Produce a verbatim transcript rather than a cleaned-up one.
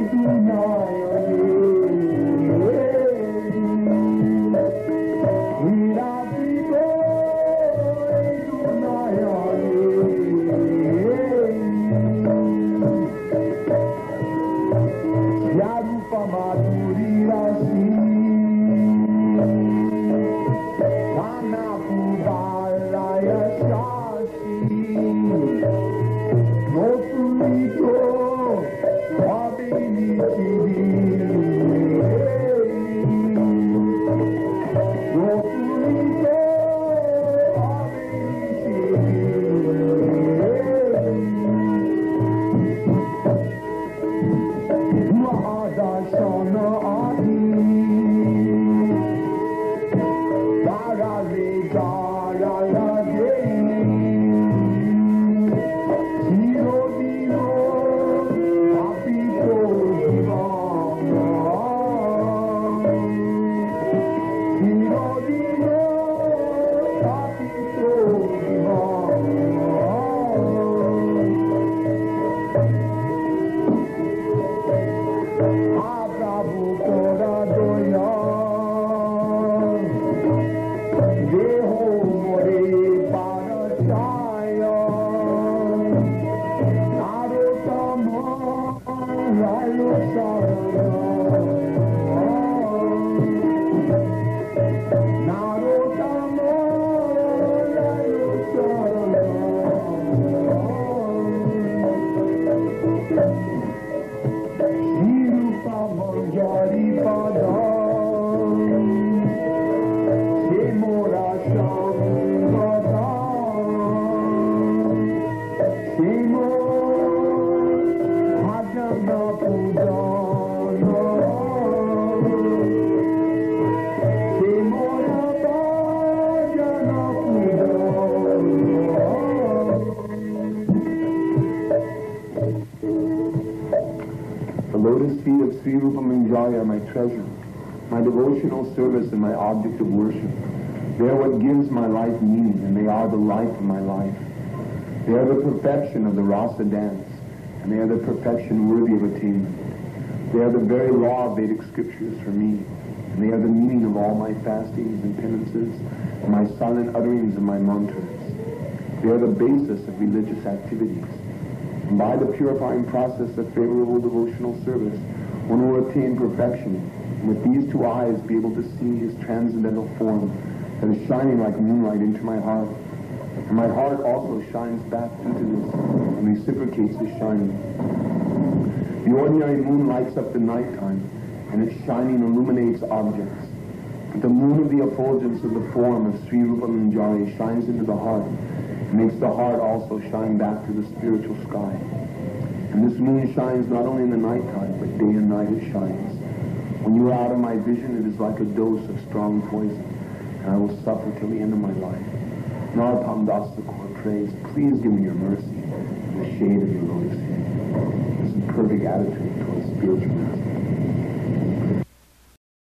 My devotional service and my object of worship. They are what gives my life meaning, and they are the life of my life. They are the perfection of the rasa dance, and they are the perfection worthy of attainment. They are the very law of Vedic scriptures for me, and they are the meaning of all my fastings and penances, and my silent utterings of my mantras. They are the basis of religious activities. And by the purifying process of favorable devotional service, one will attain perfection, and with these two eyes be able to see his transcendental form that is shining like moonlight into my heart. And my heart also shines back into this and reciprocates the shining. The ordinary moon lights up the nighttime, and its shining illuminates objects. But the moon of the effulgence of the form of Sri Rupa Manjari shines into the heart, and makes the heart also shine back to the spiritual sky. And this moon shines not only in the nighttime, but day and night it shines. When you are out of my vision, it is like a dose of strong poison, and I will suffer till the end of my life. Narottam Das Thakur prays, please give me your mercy in the shade of your lotus feet. This is perfect attitude towards spiritual master.